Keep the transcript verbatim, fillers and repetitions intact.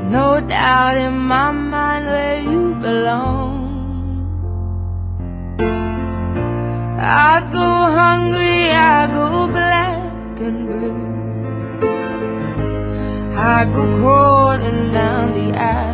No doubt in my mind where you belong. Eyes go hungry, I go black and blue. I go crawling down the aisle.